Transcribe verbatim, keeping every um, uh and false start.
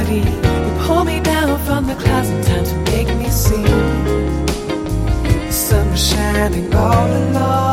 gravity. You pull me down from the clouds in time to make me sing. The sun was shining all along.